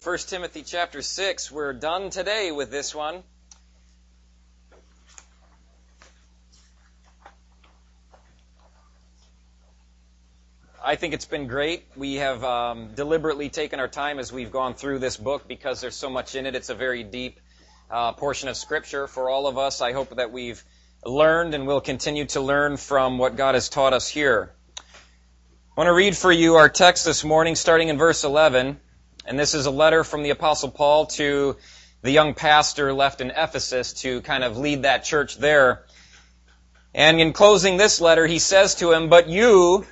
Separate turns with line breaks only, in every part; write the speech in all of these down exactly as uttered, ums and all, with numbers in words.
First Timothy chapter six. We're done today with this one. I think it's been great. We have um, deliberately taken our time as we've gone through this book because there's so much in it. It's a very deep uh, portion of Scripture for all of us. I hope that we've learned and will continue to learn from what God has taught us here. I want to read for you our text this morning, starting in verse eleven. And this is a letter from the Apostle Paul to the young pastor left in Ephesus to kind of lead that church there. And in closing this letter, he says to him, "But you,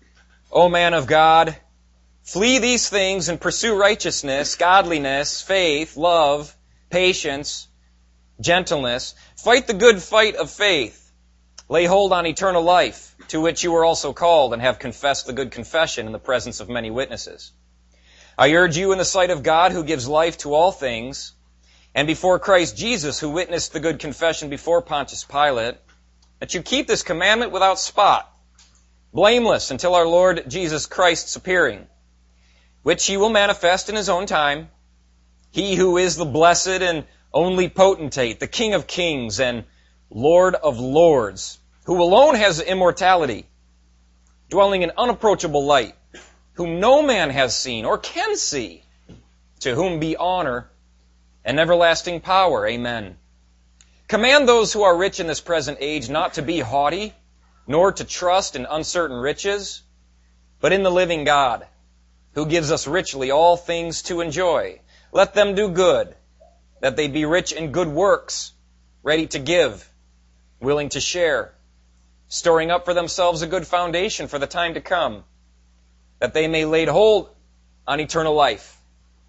O man of God, flee these things and pursue righteousness, godliness, faith, love, patience, gentleness. Fight the good fight of faith. Lay hold on eternal life, to which you were also called and have confessed the good confession in the presence of many witnesses. I urge you in the sight of God, who gives life to all things, and before Christ Jesus, who witnessed the good confession before Pontius Pilate, that you keep this commandment without spot, blameless until our Lord Jesus Christ's appearing, which he will manifest in his own time. He who is the blessed and only potentate, the King of kings and Lord of lords, who alone has immortality, dwelling in unapproachable light, whom no man has seen or can see, to whom be honor and everlasting power. Amen. Command those who are rich in this present age not to be haughty, nor to trust in uncertain riches, but in the living God, who gives us richly all things to enjoy. Let them do good, that they be rich in good works, ready to give, willing to share, storing up for themselves a good foundation for the time to come, that they may lay hold on eternal life.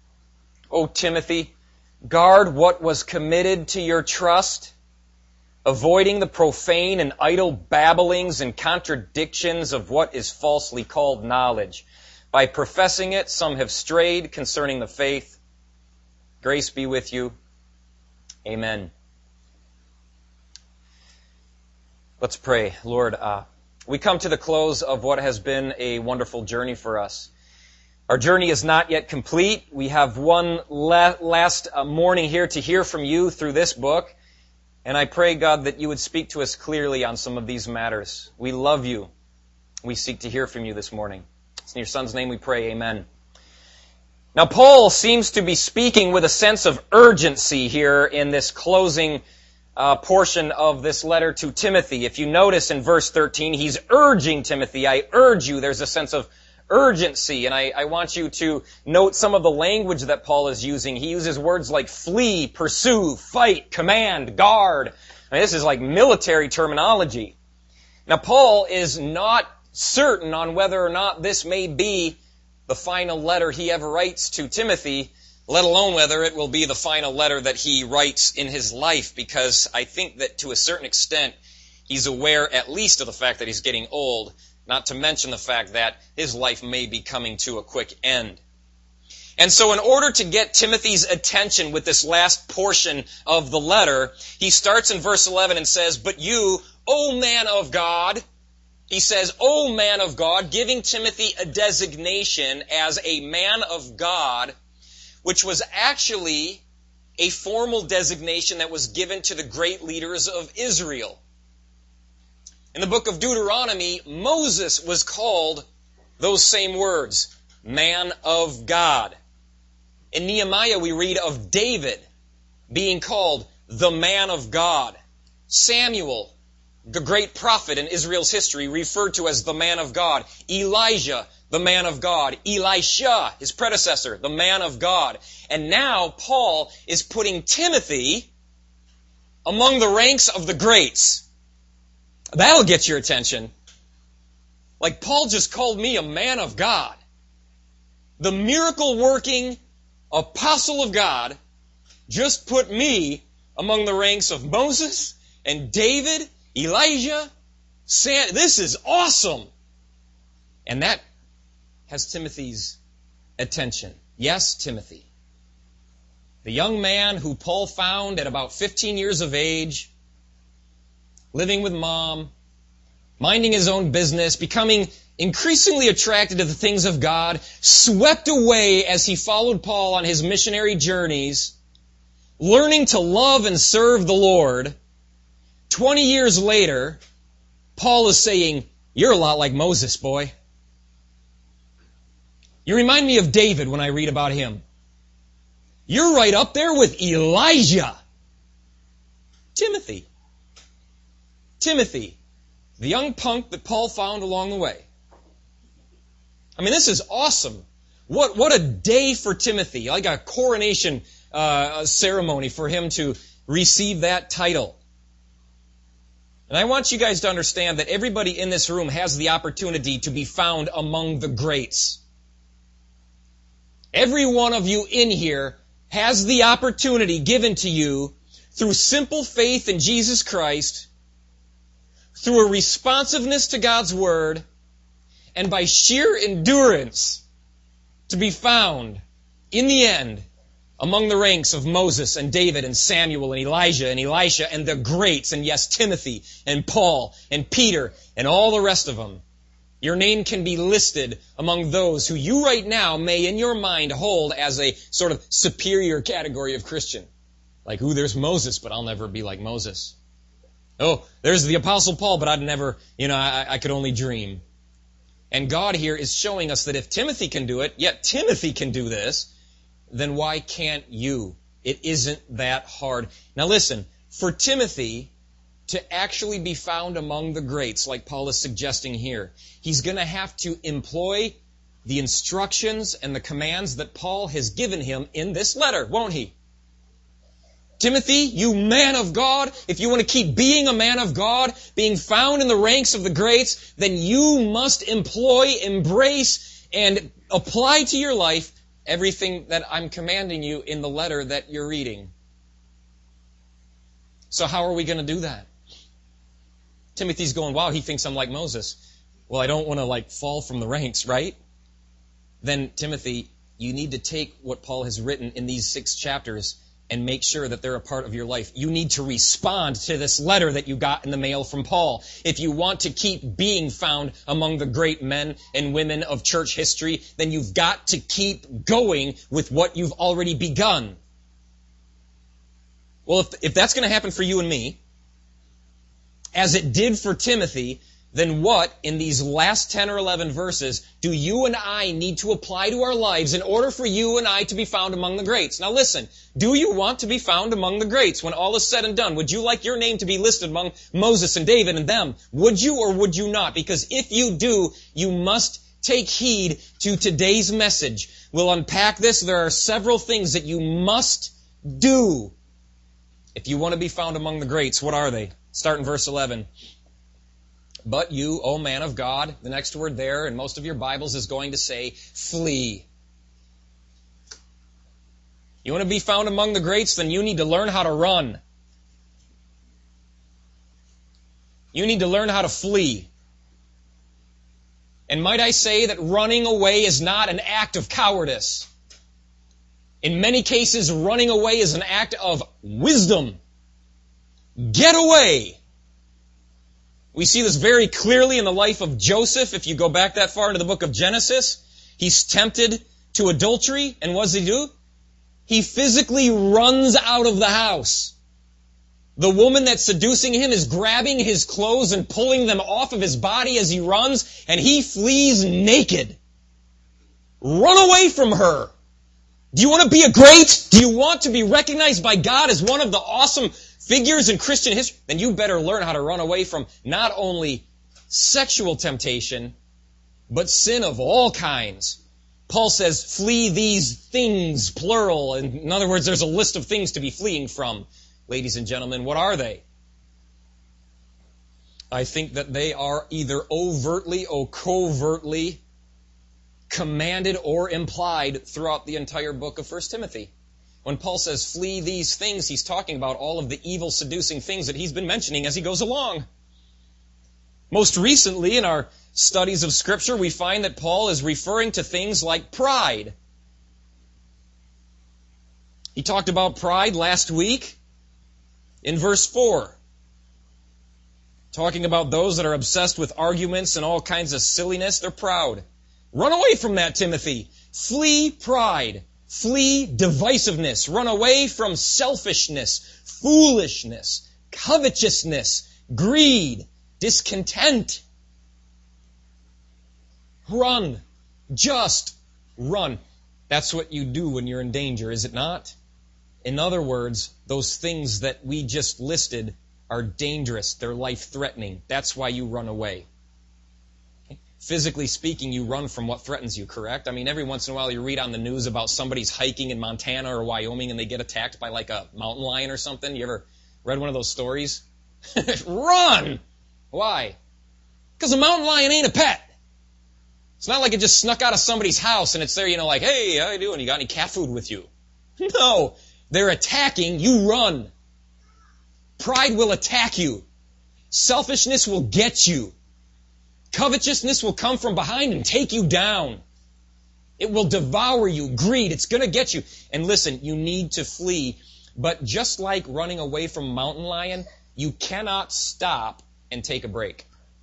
O Timothy, guard what was committed to your trust, avoiding the profane and idle babblings and contradictions of what is falsely called knowledge. By professing it, some have strayed concerning the faith. Grace be with you. Amen. Let's pray. Lord, uh, we come to the close of what has been a wonderful journey for us. Our journey is not yet complete. We have one la- last uh, morning here to hear from you through this book. And I pray, God, that you would speak to us clearly on some of these matters. We love you. We seek to hear from you this morning. It's in your Son's name we pray. Amen. Now, Paul seems to be speaking with a sense of urgency here in this closing uh, portion of this letter to Timothy. If you notice in verse thirteen, he's urging Timothy. I urge you. There's a sense of urgency, and I, I want you to note some of the language that Paul is using. He uses words like flee, pursue, fight, command, guard. I mean, this is like military terminology. Now, Paul is not certain on whether or not this may be the final letter he ever writes to Timothy, let alone whether it will be the final letter that he writes in his life, because I think that to a certain extent he's aware at least of the fact that he's getting old, not to mention the fact that his life may be coming to a quick end. And so in order to get Timothy's attention with this last portion of the letter, he starts in verse eleven and says, "But you, O man of God," he says, "O man of God," giving Timothy a designation as a man of God, which was actually a formal designation that was given to the great leaders of Israel. In the book of Deuteronomy, Moses was called those same words, man of God. In Nehemiah, we read of David being called the man of God. Samuel, the great prophet in Israel's history, referred to as the man of God. Elijah, the man of God. Elisha, his predecessor, the man of God. And now Paul is putting Timothy among the ranks of the greats. That'll get your attention. Like, Paul just called me a man of God. The miracle-working apostle of God just put me among the ranks of Moses and David, Elijah, Sam. This is awesome. And that has Timothy's attention. Yes, Timothy. The young man who Paul found at about fifteen years of age, living with mom, minding his own business, becoming increasingly attracted to the things of God, swept away as he followed Paul on his missionary journeys, learning to love and serve the Lord. Twenty years later, Paul is saying, "You're a lot like Moses, boy." You remind me of David when I read about him. You're right up there with Elijah. Timothy. Timothy, the young punk that Paul found along the way. I mean, this is awesome. What, what a day for Timothy, like a coronation uh, ceremony for him to receive that title. And I want you guys to understand that everybody in this room has the opportunity to be found among the greats. Every one of you in here has the opportunity given to you through simple faith in Jesus Christ, through a responsiveness to God's Word, and by sheer endurance to be found, in the end, among the ranks of Moses and David and Samuel and Elijah and Elisha and the greats, and yes, Timothy and Paul and Peter and all the rest of them. Your name can be listed among those who you right now may in your mind hold as a sort of superior category of Christian. Like, ooh, there's Moses, but I'll never be like Moses. Oh, there's the Apostle Paul, but I'd never, you know, I, I could only dream. And God here is showing us that if Timothy can do it, yet Timothy can do this, then why can't you? It isn't that hard. Now listen, for Timothy to actually be found among the greats, like Paul is suggesting here, he's going to have to employ the instructions and the commands that Paul has given him in this letter, won't he? Timothy, you man of God, if you want to keep being a man of God, being found in the ranks of the greats, then you must employ, embrace, and apply to your life everything that I'm commanding you in the letter that you're reading. So how are we going to do that? Timothy's going, wow, he thinks I'm like Moses. Well, I don't want to like fall from the ranks, right? Then, Timothy, you need to take what Paul has written in these six chapters and make sure that they're a part of your life. You need to respond to this letter that you got in the mail from Paul. If you want to keep being found among the great men and women of church history, then you've got to keep going with what you've already begun. Well, if, if that's going to happen for you and me, as it did for Timothy, then what, in these last ten or eleven verses, do you and I need to apply to our lives in order for you and I to be found among the greats? Now listen, do you want to be found among the greats when all is said and done? Would you like your name to be listed among Moses and David and them? Would you or would you not? Because if you do, you must take heed to today's message. We'll unpack this. There are several things that you must do if you want to be found among the greats. What are they? Start in verse eleven. But you, O man of God, the next word there in most of your Bibles is going to say, flee. You want to be found among the greats? Then you need to learn how to run. You need to learn how to flee. And might I say that running away is not an act of cowardice. In many cases, running away is an act of wisdom. Get away. We see this very clearly in the life of Joseph. If you go back that far into the book of Genesis, he's tempted to adultery, and what does he do? He physically runs out of the house. The woman that's seducing him is grabbing his clothes and pulling them off of his body as he runs, and he flees naked. Run away from her. Do you want to be a great? Do you want to be recognized by God as one of the awesome figures in Christian history? Then you better learn how to run away from not only sexual temptation, but sin of all kinds. Paul says, flee these things, plural. In other words, there's a list of things to be fleeing from. Ladies and gentlemen, what are they? I think that they are either overtly or covertly commanded or implied throughout the entire book of First Timothy. When Paul says, flee these things, he's talking about all of the evil, seducing things that he's been mentioning as he goes along. Most recently, in our studies of Scripture, we find that Paul is referring to things like pride. He talked about pride last week in verse four. Talking about those that are obsessed with arguments and all kinds of silliness, they're proud. Run away from that, Timothy. Flee pride. Flee divisiveness. Run away from selfishness, foolishness, covetousness, greed, discontent. Run. Just run. That's what you do when you're in danger, is it not? In other words, those things that we just listed are dangerous. They're life-threatening. That's why you run away. Okay? Physically speaking, you run from what threatens you, correct? I mean, every once in a while you read on the news about somebody's hiking in Montana or Wyoming and they get attacked by like a mountain lion or something. You ever read one of those stories? Run! Why? Because a mountain lion ain't a pet. It's not like it just snuck out of somebody's house and it's there, you know, like, hey, how you doing? You got any cat food with you? No. They're attacking, you run. Pride will attack you. Selfishness will get you. Covetousness will come from behind and take you down. It will devour you. Greed, it's going to get you. And listen, you need to flee. But just like running away from a mountain lion, you cannot stop and take a break.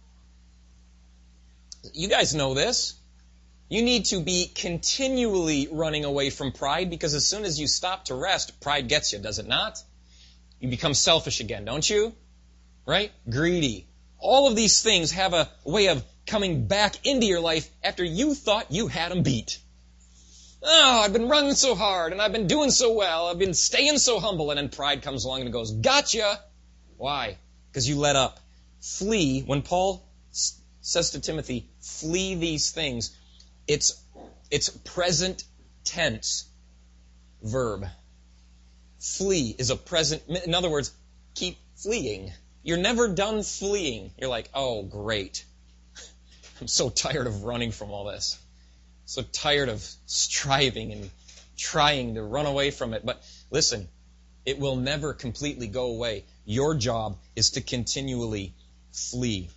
You guys know this. You need to be continually running away from pride because as soon as you stop to rest, pride gets you, does it not? You become selfish again, don't you? Right? Greedy. All of these things have a way of coming back into your life after you thought you had them beat. Oh, I've been running so hard and I've been doing so well. I've been staying so humble. And then pride comes along and goes, gotcha. Why? Because you let up. Flee. When Paul says to Timothy, flee these things, it's, it's present tense verb. Flee is a present, in other words, keep fleeing. You're never done fleeing. You're like, oh, great. I'm so tired of running from all this. So tired of striving and trying to run away from it. But listen, it will never completely go away. Your job is to continually flee.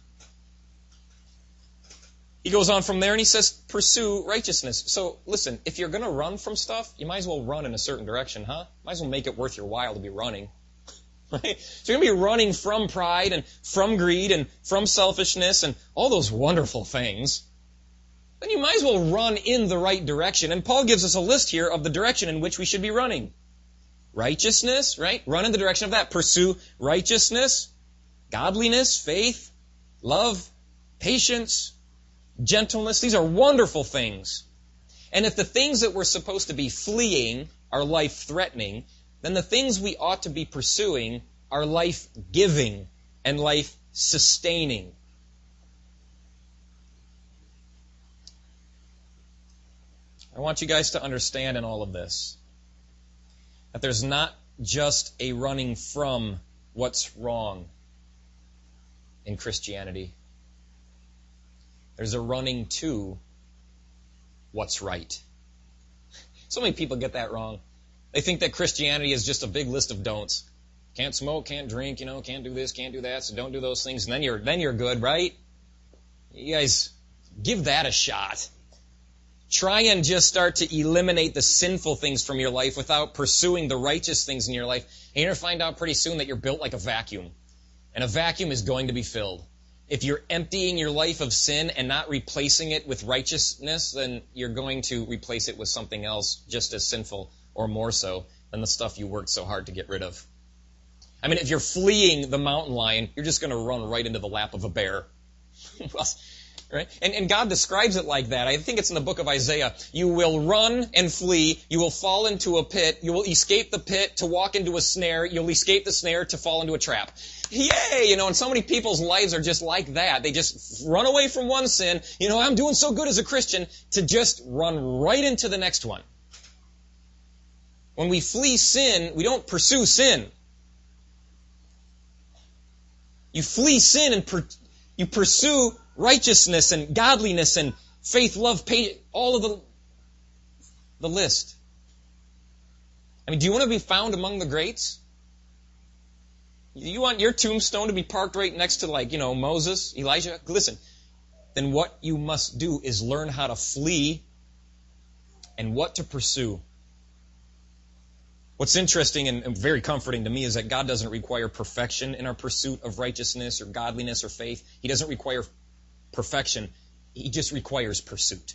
He goes on from there and he says, pursue righteousness. So listen, if you're going to run from stuff, you might as well run in a certain direction, huh? Might as well make it worth your while to be running. Right? So you're going to be running from pride and from greed and from selfishness and all those wonderful things. Then you might as well run in the right direction. And Paul gives us a list here of the direction in which we should be running. Righteousness, right? Run in the direction of that. Pursue righteousness, godliness, faith, love, patience, gentleness. These are wonderful things. And if the things that we're supposed to be fleeing are life-threatening, then the things we ought to be pursuing are life-giving and life-sustaining. I want you guys to understand in all of this that there's not just a running from what's wrong in Christianity. There's a running to what's right. So many people get that wrong. They think that Christianity is just a big list of don'ts. Can't smoke, can't drink, you know, can't do this, can't do that, so don't do those things, and then you're then you're good, right? You guys, give that a shot. Try and just start to eliminate the sinful things from your life without pursuing the righteous things in your life. And you're going to find out pretty soon that you're built like a vacuum. And a vacuum is going to be filled. If you're emptying your life of sin and not replacing it with righteousness, then you're going to replace it with something else just as sinful or more so than the stuff you worked so hard to get rid of. I mean, if you're fleeing the mountain lion, you're just going to run right into the lap of a bear. Right? And, and God describes it like that. I think it's in the book of Isaiah. You will run and flee. You will fall into a pit. You will escape the pit to walk into a snare. You'll escape the snare to fall into a trap. Yay! You know, and so many people's lives are just like that. They just run away from one sin. You know, I'm doing so good as a Christian, to just run right into the next one. When we flee sin, we don't pursue sin. You flee sin and per- you pursue righteousness and godliness and faith, love, patience, all of the, the list. I mean, do you want to be found among the greats? You want your tombstone to be parked right next to, like, you know, Moses, Elijah? Listen, then what you must do is learn how to flee and what to pursue. What's interesting and very comforting to me is that God doesn't require perfection in our pursuit of righteousness or godliness or faith. He doesn't require perfection. He just requires pursuit.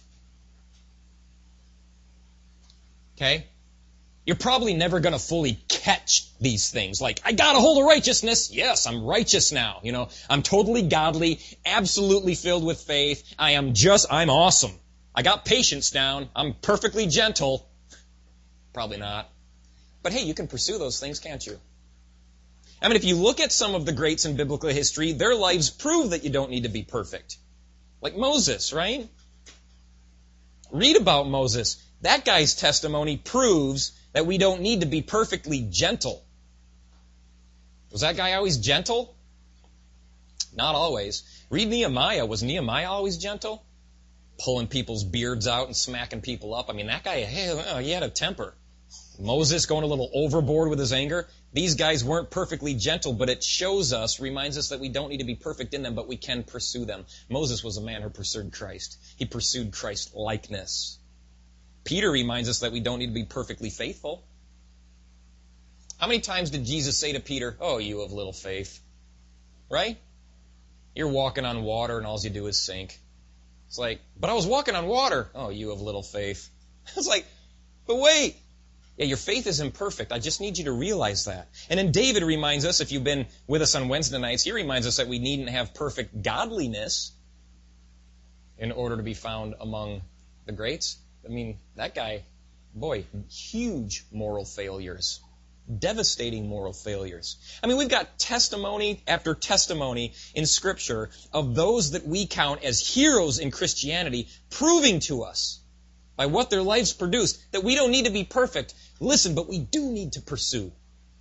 Okay? You're probably never going to fully catch these things. Like, I got a hold of righteousness. Yes, I'm righteous now. You know, I'm totally godly, absolutely filled with faith. I am just, I'm awesome. I got patience down. I'm perfectly gentle. Probably not. But hey, you can pursue those things, can't you? I mean, if you look at some of the greats in biblical history, their lives prove that you don't need to be perfect. Like Moses, right? Read about Moses. That guy's testimony proves that we don't need to be perfectly gentle. Was that guy always gentle? Not always. Read Nehemiah. Was Nehemiah always gentle? Pulling people's beards out and smacking people up. I mean, that guy, hey, he had a temper. Moses going a little overboard with his anger. These guys weren't perfectly gentle, but it shows us, reminds us that we don't need to be perfect in them, but we can pursue them. Moses was a man who pursued Christ. He pursued Christ-likeness. Peter reminds us that we don't need to be perfectly faithful. How many times did Jesus say to Peter, oh, you of little faith? Right? You're walking on water and all you do is sink. It's like, but I was walking on water. Oh, you of little faith. It's like, but wait. Yeah, your faith is imperfect. I just need you to realize that. And then David reminds us, if you've been with us on Wednesday nights, he reminds us that we needn't have perfect godliness in order to be found among the greats. I mean, that guy, boy, huge moral failures. Devastating moral failures. I mean, we've got testimony after testimony in Scripture of those that we count as heroes in Christianity, proving to us by what their lives produced that we don't need to be perfect. Listen, but we do need to pursue.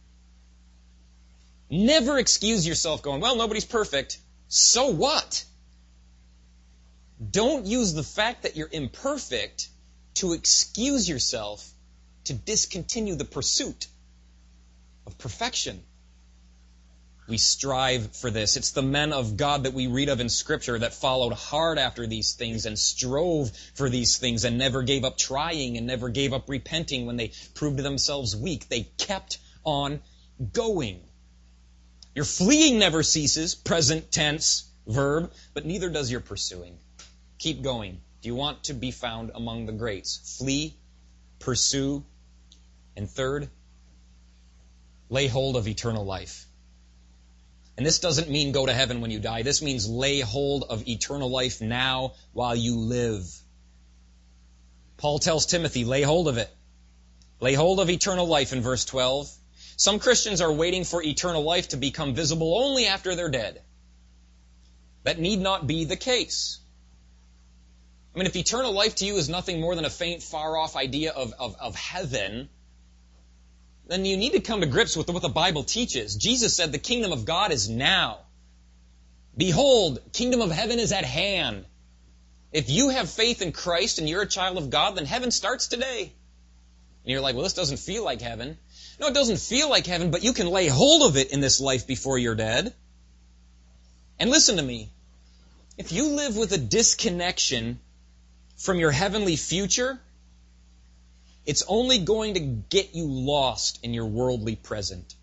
Never excuse yourself going, well, nobody's perfect. So what? Don't use the fact that you're imperfect to excuse yourself to discontinue the pursuit of perfection. We strive for this. It's the men of God that we read of in Scripture that followed hard after these things and strove for these things and never gave up trying and never gave up repenting when they proved themselves weak. They kept on going. Your fleeing never ceases, present tense verb, but neither does your pursuing. Keep going. Do you want to be found among the greats? Flee, pursue, and third, lay hold of eternal life. And this doesn't mean go to heaven when you die. This means lay hold of eternal life now while you live. Paul tells Timothy, lay hold of it. Lay hold of eternal life in verse twelve. Some Christians are waiting for eternal life to become visible only after they're dead. That need not be the case. I mean, if eternal life to you is nothing more than a faint, far-off idea of, of, of heaven, then you need to come to grips with what the Bible teaches. Jesus said the kingdom of God is now. Behold, kingdom of heaven is at hand. If you have faith in Christ and you're a child of God, then heaven starts today. And you're like, well, this doesn't feel like heaven. No, it doesn't feel like heaven, but you can lay hold of it in this life before you're dead. And listen to me. If you live with a disconnection from your heavenly future, it's only going to get you lost in your worldly present.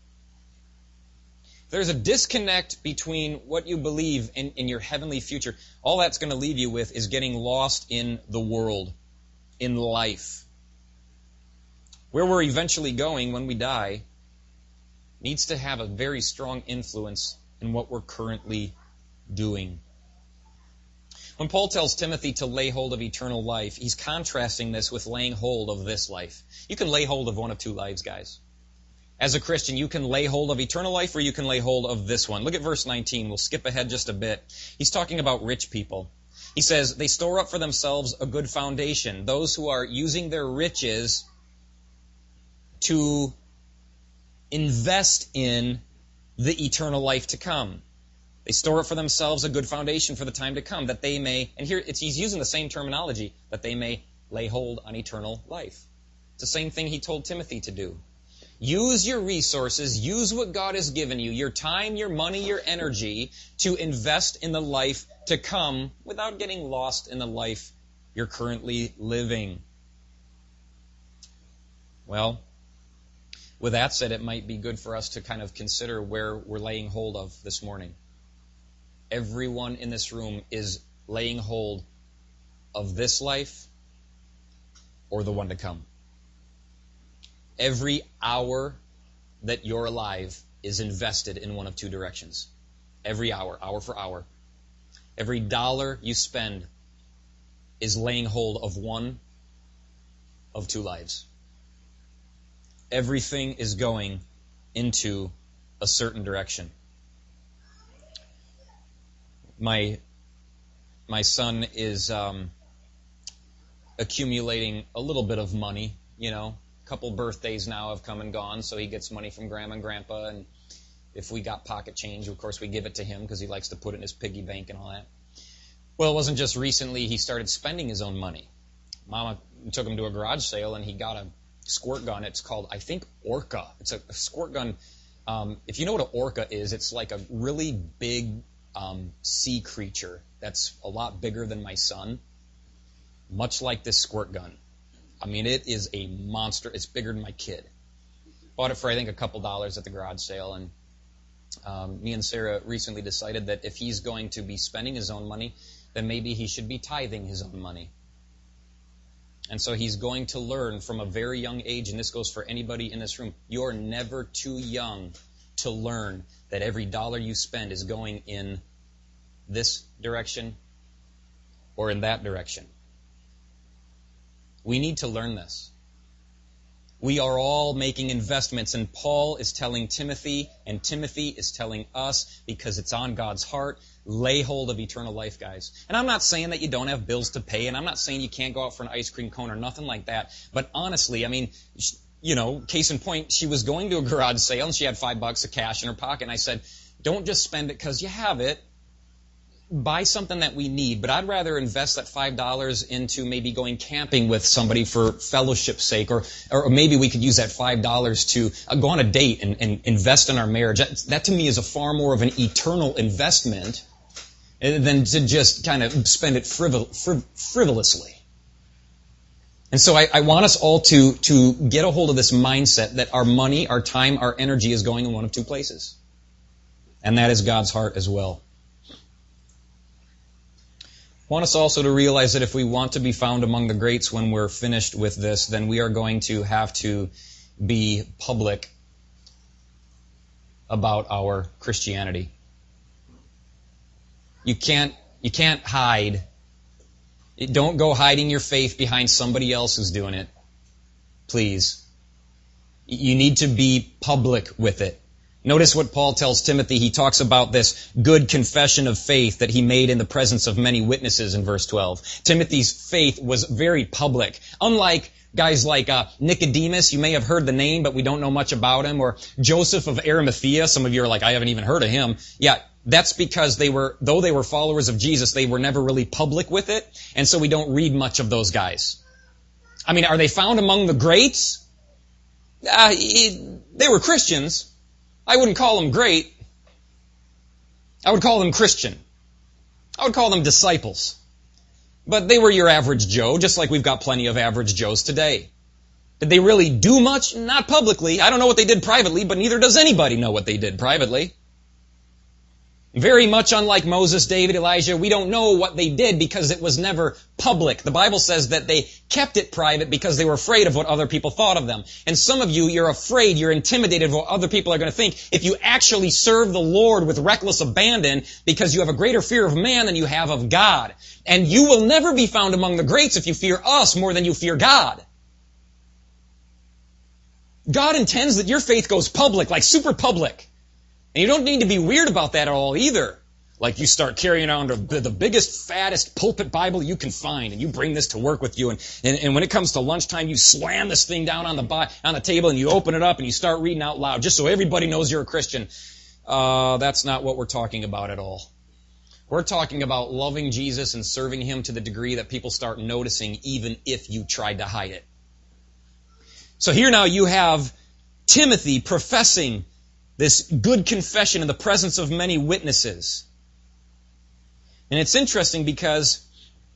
If there's a disconnect between what you believe in, in your heavenly future, all that's going to leave you with is getting lost in the world, in life. Where we're eventually going when we die needs to have a very strong influence in what we're currently doing. When Paul tells Timothy to lay hold of eternal life, he's contrasting this with laying hold of this life. You can lay hold of one of two lives, guys. As a Christian, you can lay hold of eternal life or you can lay hold of this one. Look at verse nineteen. We'll skip ahead just a bit. He's talking about rich people. He says, they store up for themselves a good foundation. Those who are using their riches to invest in the eternal life to come. They store up for themselves a good foundation for the time to come, that they may, and here it's, he's using the same terminology, that they may lay hold on eternal life. It's the same thing he told Timothy to do. Use your resources, use what God has given you, your time, your money, your energy, to invest in the life to come without getting lost in the life you're currently living. Well, with that said, it might be good for us to kind of consider where we're laying hold of this morning. Everyone in this room is laying hold of this life or the one to come. Every hour that you're alive is invested in one of two directions. Every hour, hour for hour. Every dollar you spend is laying hold of one of two lives. Everything is going into a certain direction. My my son is um, accumulating a little bit of money, you know. A couple birthdays now have come and gone, so he gets money from Grandma and Grandpa, and if we got pocket change, of course, we give it to him because he likes to put it in his piggy bank and all that. Well, it wasn't just recently he started spending his own money. Mama took him to a garage sale, and he got a squirt gun. It's called, I think, Orca. It's a, a squirt gun. Um, if you know what an orca is, it's like a really big um, sea creature that's a lot bigger than my son, much like this squirt gun. I mean, it is a monster. It's bigger than my kid. Bought it for, I think, a couple dollars at the garage sale, and um, me and Sarah recently decided that if he's going to be spending his own money, then maybe he should be tithing his own money. And so he's going to learn from a very young age, and this goes for anybody in this room, you're never too young to learn that every dollar you spend is going in this direction or in that direction. We need to learn this. We are all making investments, and Paul is telling Timothy, and Timothy is telling us, because it's on God's heart, lay hold of eternal life, guys. And I'm not saying that you don't have bills to pay, and I'm not saying you can't go out for an ice cream cone or nothing like that. But honestly, I mean, you know, case in point, she was going to a garage sale, and she had five bucks of cash in her pocket, and I said, don't just spend it because you have it. Buy something that we need, but I'd rather invest that five dollars into maybe going camping with somebody for fellowship's sake, or or maybe we could use that five dollars to uh, go on a date and, and invest in our marriage. That, that to me is a far more of an eternal investment than to just kind of spend it frivol, friv, frivolously. And so I, I want us all to, to get a hold of this mindset that our money, our time, our energy is going in one of two places. And that is God's heart as well. I want us also to realize that if we want to be found among the greats when we're finished with this, then we are going to have to be public about our Christianity. You can't, you can't hide. Don't go hiding your faith behind somebody else who's doing it. Please. You need to be public with it. Notice what Paul tells Timothy. He talks about this good confession of faith that he made in the presence of many witnesses in verse twelve. Timothy's faith was very public. Unlike guys like uh, Nicodemus, you may have heard the name, but we don't know much about him, or Joseph of Arimathea. Some of you are like, I haven't even heard of him. Yeah, that's because they were, though they were followers of Jesus, they were never really public with it, and so we don't read much of those guys. I mean, are they found among the greats? Uh, they were Christians. I wouldn't call them great. I would call them Christian. I would call them disciples. But they were your average Joe, just like we've got plenty of average Joes today. Did they really do much? Not publicly. I don't know what they did privately, but neither does anybody know what they did privately. Very much unlike Moses, David, Elijah, we don't know what they did because it was never public. The Bible says that they kept it private because they were afraid of what other people thought of them. And some of you, you're afraid, you're intimidated of what other people are going to think if you actually serve the Lord with reckless abandon because you have a greater fear of man than you have of God. And you will never be found among the greats if you fear us more than you fear God. God intends that your faith goes public, like super public. And you don't need to be weird about that at all either. Like you start carrying around the biggest, fattest pulpit Bible you can find, and you bring this to work with you. And, and, and when it comes to lunchtime, you slam this thing down on the on the table, and you open it up, and you start reading out loud, just so everybody knows you're a Christian. Uh, that's not what we're talking about at all. We're talking about loving Jesus and serving Him to the degree that people start noticing, even if you tried to hide it. So here now you have Timothy professing this good confession in the presence of many witnesses. And it's interesting because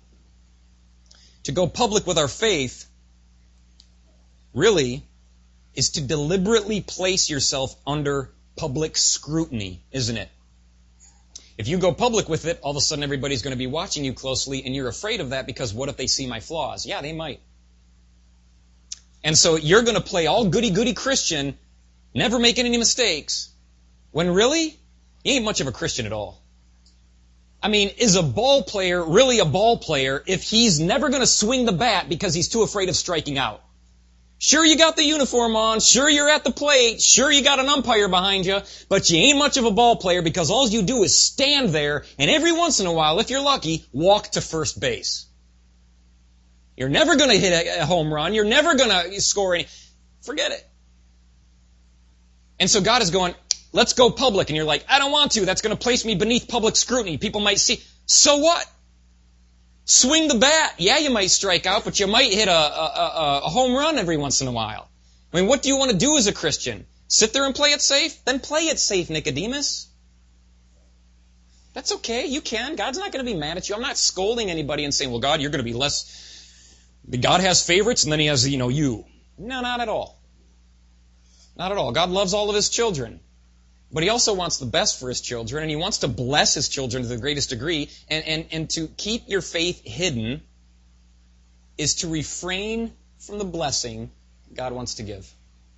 to go public with our faith, really, is to deliberately place yourself under public scrutiny, isn't it? If you go public with it, all of a sudden everybody's going to be watching you closely, and you're afraid of that because what if they see my flaws? Yeah, they might. And so you're going to play all goody-goody Christian, never making any mistakes, when really, you ain't much of a Christian at all. I mean, is a ball player really a ball player if he's never going to swing the bat because he's too afraid of striking out? Sure, you got the uniform on. Sure, you're at the plate. Sure, you got an umpire behind you. But you ain't much of a ball player because all you do is stand there and every once in a while, if you're lucky, walk to first base. You're never going to hit a home run. You're never going to score any. Forget it. And so God is going, let's go public. And you're like, I don't want to. That's going to place me beneath public scrutiny. People might see. So what? Swing the bat. Yeah, you might strike out, but you might hit a, a, a home run every once in a while. I mean, what do you want to do as a Christian? Sit there and play it safe? Then play it safe, Nicodemus. That's okay. You can. God's not going to be mad at you. I'm not scolding anybody and saying, well, God, you're going to be less. God has favorites and then he has, you know, you. No, not at all. Not at all. God loves all of his children. But he also wants the best for his children, and he wants to bless his children to the greatest degree. And, and, and to keep your faith hidden is to refrain from the blessing God wants to give.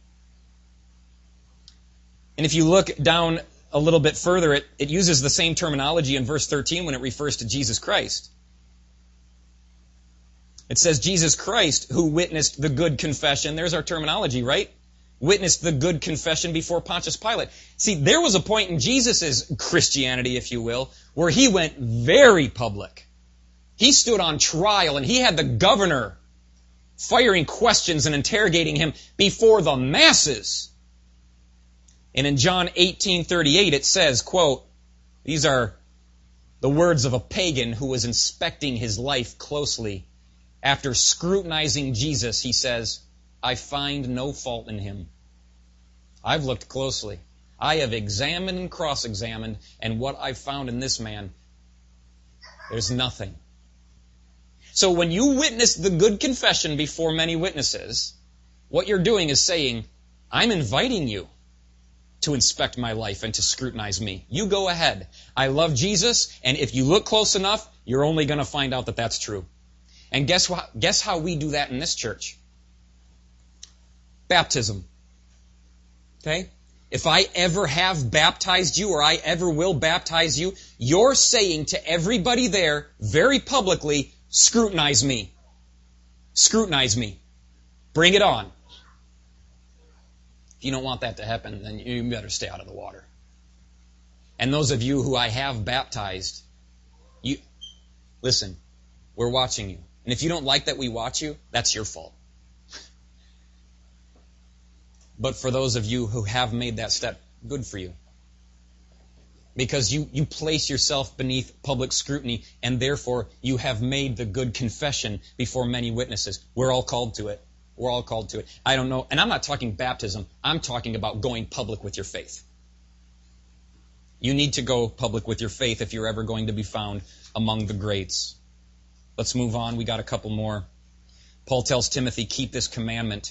And if you look down a little bit further, it, it uses the same terminology in verse thirteen when it refers to Jesus Christ. It says Jesus Christ who witnessed the good confession. There's our terminology, right? Witnessed the good confession before Pontius Pilate. See, there was a point in Jesus' Christianity, if you will, where he went very public. He stood on trial and he had the governor firing questions and interrogating him before the masses. And in John eighteen thirty-eight it says, quote, these are the words of a pagan who was inspecting his life closely. After scrutinizing Jesus, he says, I find no fault in him. I've looked closely. I have examined and cross-examined, and what I've found in this man, there's nothing. So when you witness the good confession before many witnesses, what you're doing is saying, I'm inviting you to inspect my life and to scrutinize me. You go ahead. I love Jesus, and if you look close enough, you're only going to find out that that's true. And guess what? Guess how we do that in this church? Baptism. Okay? If I ever have baptized you or I ever will baptize you, you're saying to everybody there very publicly, scrutinize me. Scrutinize me. Bring it on. If you don't want that to happen, then you better stay out of the water. And those of you who I have baptized, you listen, we're watching you. And if you don't like that we watch you, that's your fault. But for those of you who have made that step, good for you. Because you, you place yourself beneath public scrutiny, and therefore you have made the good confession before many witnesses. We're all called to it. We're all called to it. I don't know, and I'm not talking baptism. I'm talking about going public with your faith. You need to go public with your faith if you're ever going to be found among the greats. Let's move on. We got a couple more. Paul tells Timothy, keep this commandment.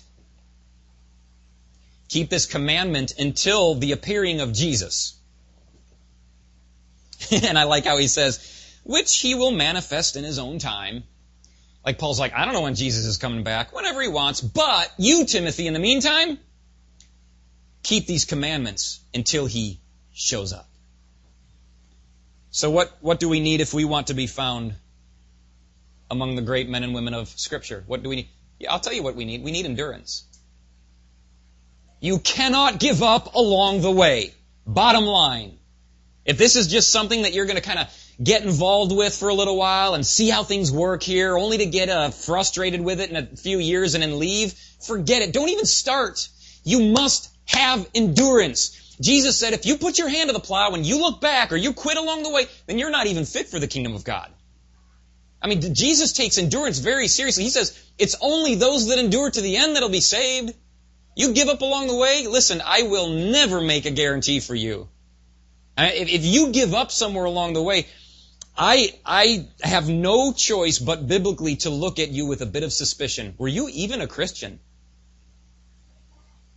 Keep this commandment until the appearing of Jesus. And I like how he says, which he will manifest in his own time. Like Paul's like, I don't know when Jesus is coming back, whenever he wants. But you, Timothy, in the meantime, keep these commandments until he shows up. So what, what do we need if we want to be found among the great men and women of Scripture? What do we need? Yeah, I'll tell you what we need. We need endurance. You cannot give up along the way. Bottom line. If this is just something that you're going to kind of get involved with for a little while and see how things work here, only to get uh, frustrated with it in a few years and then leave, forget it. Don't even start. You must have endurance. Jesus said, if you put your hand to the plow and you look back or you quit along the way, then you're not even fit for the kingdom of God. I mean, Jesus takes endurance very seriously. He says, it's only those that endure to the end that'll be saved. You give up along the way, listen, I will never make a guarantee for you. If you give up somewhere along the way, I I have no choice but biblically to look at you with a bit of suspicion. Were you even a Christian?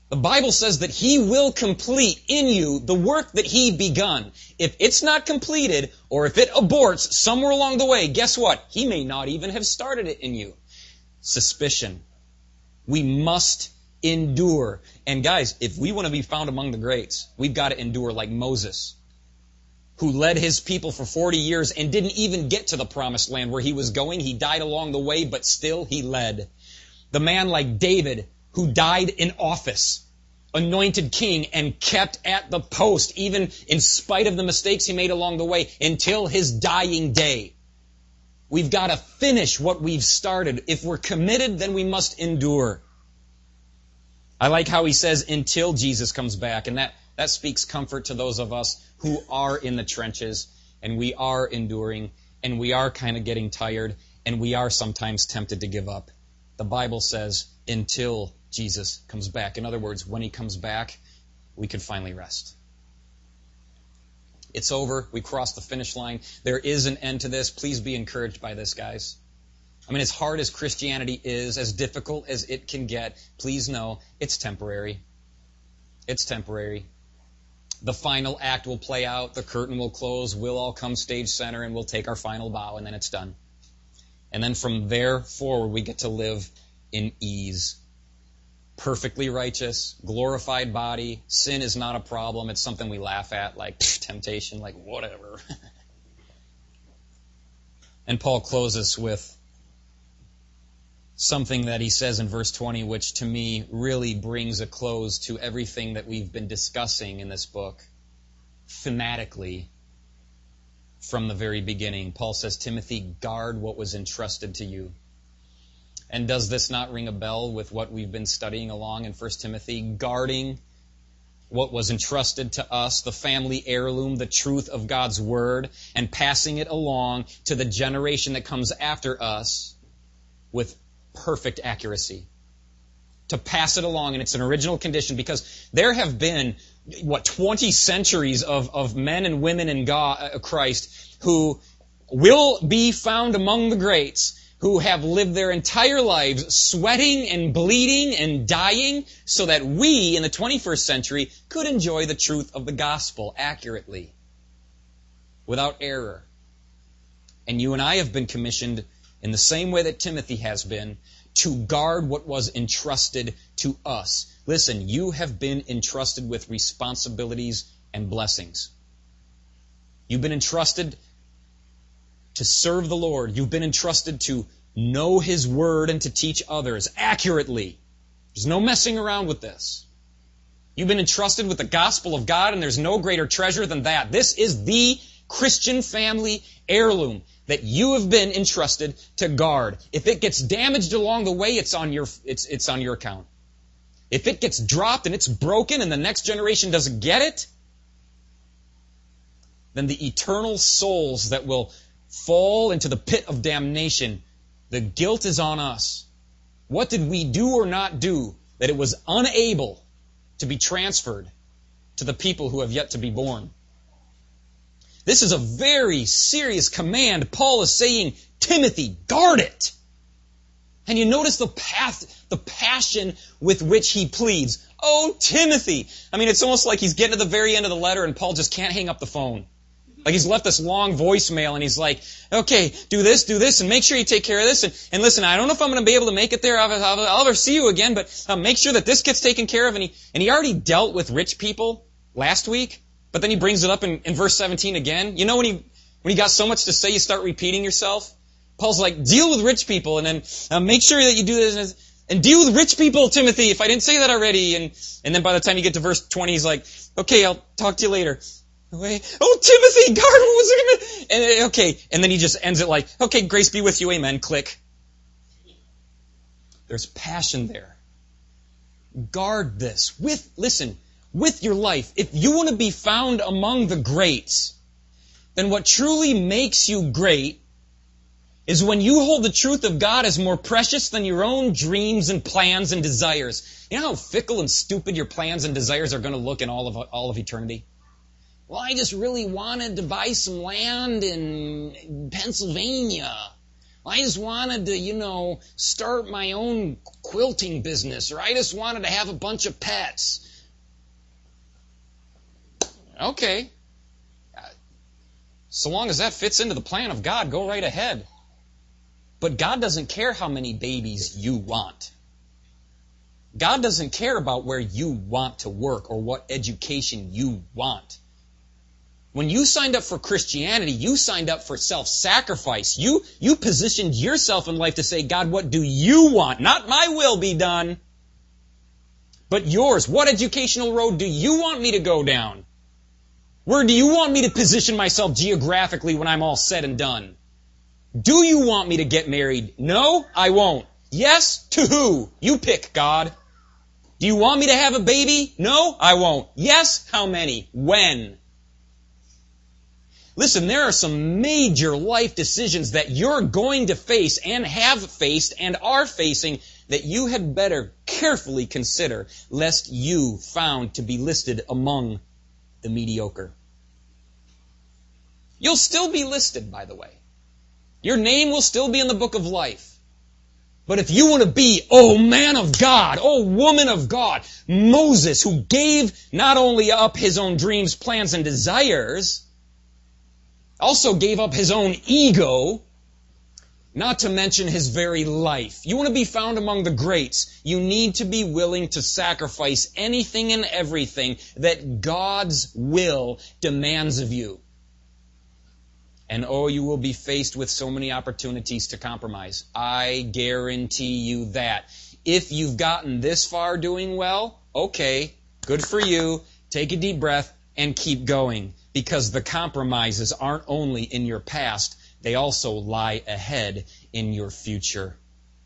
The Bible says that He will complete in you the work that He begun. If it's not completed, or if it aborts somewhere along the way, guess what? He may not even have started it in you. Suspicion. We must endure. And guys, if we want to be found among the greats, we've got to endure like Moses, who led his people for forty years and didn't even get to the promised land where he was going. He died along the way, but still he led. The man like David, who died in office, anointed king, and kept at the post, even in spite of the mistakes he made along the way, until his dying day. We've got to finish what we've started. If we're committed, then we must endure. I like how he says, until Jesus comes back, and that, that speaks comfort to those of us who are in the trenches, and we are enduring, and we are kind of getting tired, and we are sometimes tempted to give up. The Bible says, until Jesus comes back. In other words, when He comes back, we can finally rest. It's over. We crossed the finish line. There is an end to this. Please be encouraged by this, guys. I mean, as hard as Christianity is, as difficult as it can get, please know it's temporary. It's temporary. The final act will play out. The curtain will close. We'll all come stage center and we'll take our final bow, and then it's done. And then from there forward, we get to live in ease. Perfectly righteous, glorified body. Sin is not a problem. It's something we laugh at, like pff, temptation, like whatever. And Paul closes with something that he says in verse twenty, which to me really brings a close to everything that we've been discussing in this book, thematically, from the very beginning. Paul says, Timothy, guard what was entrusted to you. And does this not ring a bell with what we've been studying along in First Timothy? Guarding what was entrusted to us, the family heirloom, the truth of God's Word, and passing it along to the generation that comes after us with perfect accuracy. To pass it along in its an original condition, because there have been, what, twenty centuries of, of men and women in God, uh, Christ who will be found among the greats, who have lived their entire lives sweating and bleeding and dying so that we in the twenty-first century could enjoy the truth of the gospel accurately, without error. And you and I have been commissioned in the same way that Timothy has been, to guard what was entrusted to us. Listen, you have been entrusted with responsibilities and blessings. You've been entrusted to serve the Lord. You've been entrusted to know His Word and to teach others accurately. There's no messing around with this. You've been entrusted with the gospel of God, and there's no greater treasure than that. This is the Christian family heirloom that you have been entrusted to guard. If it gets damaged along the way, it's on your, it's, it's on your account. If it gets dropped and it's broken and the next generation doesn't get it, then the eternal souls that will fall into the pit of damnation, the guilt is on us. What did we do or not do that it was unable to be transferred to the people who have yet to be born? This is a very serious command. Paul is saying, Timothy, guard it. And you notice the path, the passion with which he pleads. Oh, Timothy. I mean, it's almost like he's getting to the very end of the letter and Paul just can't hang up the phone. Like he's left this long voicemail and he's like, okay, do this, do this, and make sure you take care of this. And, and listen, I don't know if I'm going to be able to make it there. I'll, I'll, I'll ever see you again, but uh, make sure that this gets taken care of. And he, and he already dealt with rich people last week. But then he brings it up in, in verse seventeen again. You know when he when he got so much to say, you start repeating yourself? Paul's like, deal with rich people, and then uh, make sure that you do this, and, and deal with rich people, Timothy, if I didn't say that already. And, and then by the time you get to verse twenty, he's like, okay, I'll talk to you later. Wait, oh, Timothy, guard, what was it gonna... And, okay, and then he just ends it like, okay, grace be with you, amen, click. There's passion there. Guard this. With, listen, with your life. If you want to be found among the greats, then what truly makes you great is when you hold the truth of God as more precious than your own dreams and plans and desires. You know how fickle and stupid your plans and desires are going to look in all of all of eternity? Well, I just really wanted to buy some land in Pennsylvania.
I just wanted to, you know, start my own quilting business, or I just wanted to have a bunch of pets. Okay. So long as that fits into the plan of God, go right ahead. But God doesn't care how many babies you want. God doesn't care about where you want to work or what education you want. When you signed up for Christianity, you signed up for self-sacrifice. You, you positioned yourself in life to say, God, what do you want? Not my will be done, but yours. What educational road do you want me to go down? Where do you want me to position myself geographically when I'm all said and done? Do you want me to get married? No, I won't. Yes, to who? You pick, God. Do you want me to have a baby? No, I won't. Yes, how many? When? Listen, there are some major life decisions that you're going to face and have faced and are facing that you had better carefully consider, lest you found to be listed among the mediocre. You'll still be listed, by the way. Your name will still be in the book of life. But if you want to be, oh man of God, oh woman of God, Moses, who gave not only up his own dreams, plans, and desires, also gave up his own ego, not to mention his very life. You want to be found among the greats, you need to be willing to sacrifice anything and everything that God's will demands of you. And oh, you will be faced with so many opportunities to compromise. I guarantee you that. If you've gotten this far doing well, okay, good for you. Take a deep breath and keep going. Because the compromises aren't only in your past, they also lie ahead in your future.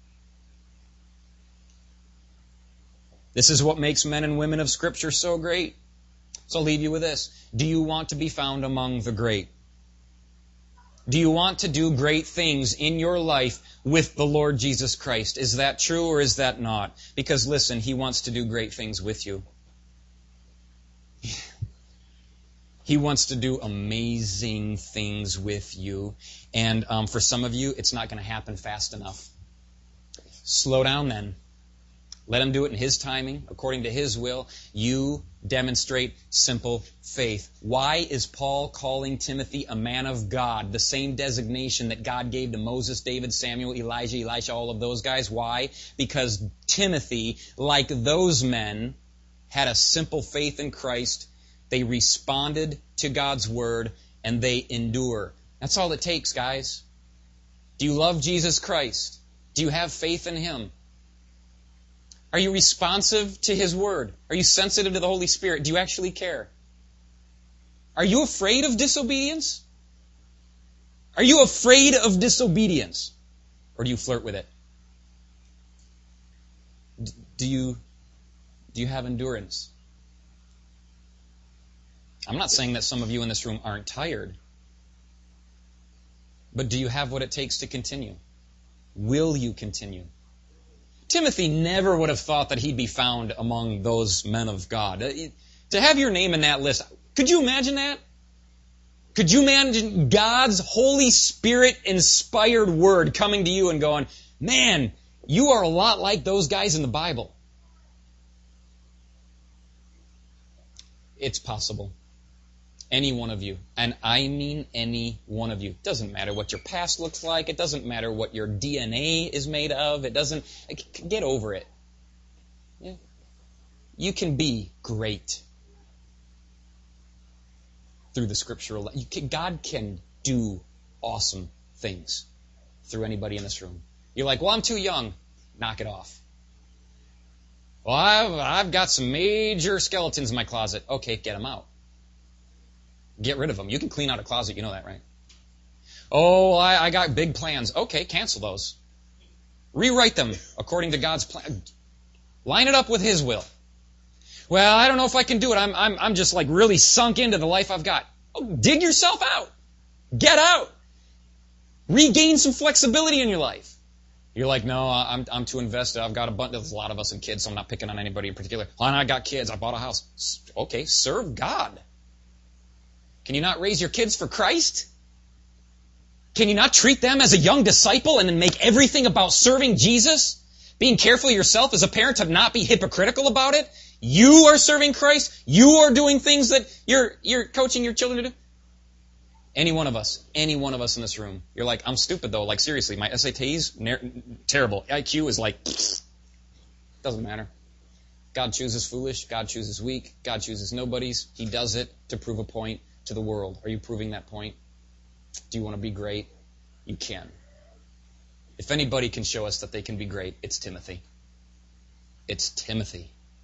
This is what makes men and women of Scripture so great. So I'll leave you with this. Do you want to be found among the great? Do you want to do great things in your life with the Lord Jesus Christ? Is that true or is that not? Because listen, He wants to do great things with you. He wants to do amazing things with you. And um, for some of you, it's not going to happen fast enough. Slow down then. Let Him do it in His timing, according to His will. You demonstrate simple faith. Why is Paul calling Timothy a man of God? The same designation that God gave to Moses, David, Samuel, Elijah, Elisha, all of those guys. Why? Because Timothy, like those men, had a simple faith in Christ. They responded to God's word, and they endure. That's all it takes, guys. Do you love Jesus Christ? Do you have faith in Him? Are you responsive to His word? Are you sensitive to the Holy Spirit? Do you actually care? Are you afraid of disobedience? Are you afraid of disobedience? Or do you flirt with it? Do you, do you have endurance? I'm not saying that some of you in this room aren't tired. But do you have what it takes to continue? Will you continue? Timothy never would have thought that he'd be found among those men of God. To have your name in that list, could you imagine that? Could you imagine God's Holy Spirit-inspired word coming to you and going, man, you are a lot like those guys in the Bible? It's possible. Any one of you, and I mean any one of you. It doesn't matter what your past looks like. It doesn't matter what your D N A is made of. It doesn't, get over it. Yeah. You can be great through the scriptural. You can, God can do awesome things through anybody in this room. You're like, well, I'm too young. Knock it off. Well, I've, I've got some major skeletons in my closet. Okay, get them out. Get rid of them. You can clean out a closet. You know that, right? Oh, I, I got big plans. Okay, cancel those. Rewrite them according to God's plan. Line it up with His will. Well, I don't know if I can do it. I'm, I'm, I'm just like really sunk into the life I've got. Oh, dig yourself out. Get out. Regain some flexibility in your life. You're like, no, I'm, I'm too invested. I've got a bunch. There's a lot of us in kids, so I'm not picking on anybody in particular. Well, I got kids. I bought a house. Okay, serve God. Can you not raise your kids for Christ? Can you not treat them as a young disciple and then make everything about serving Jesus? Being careful yourself as a parent to not be hypocritical about it? You are serving Christ. You are doing things that you're, you're coaching your children to do. Any one of us, any one of us in this room, you're like, I'm stupid though. Like seriously, my S A Ts, ner- terrible. I Q is like, doesn't matter. God chooses foolish. God chooses weak. God chooses nobodies. He does it to prove a point to the world. Are you proving that point? Do you want to be great? You can. If anybody can show us that they can be great, it's Timothy. It's Timothy.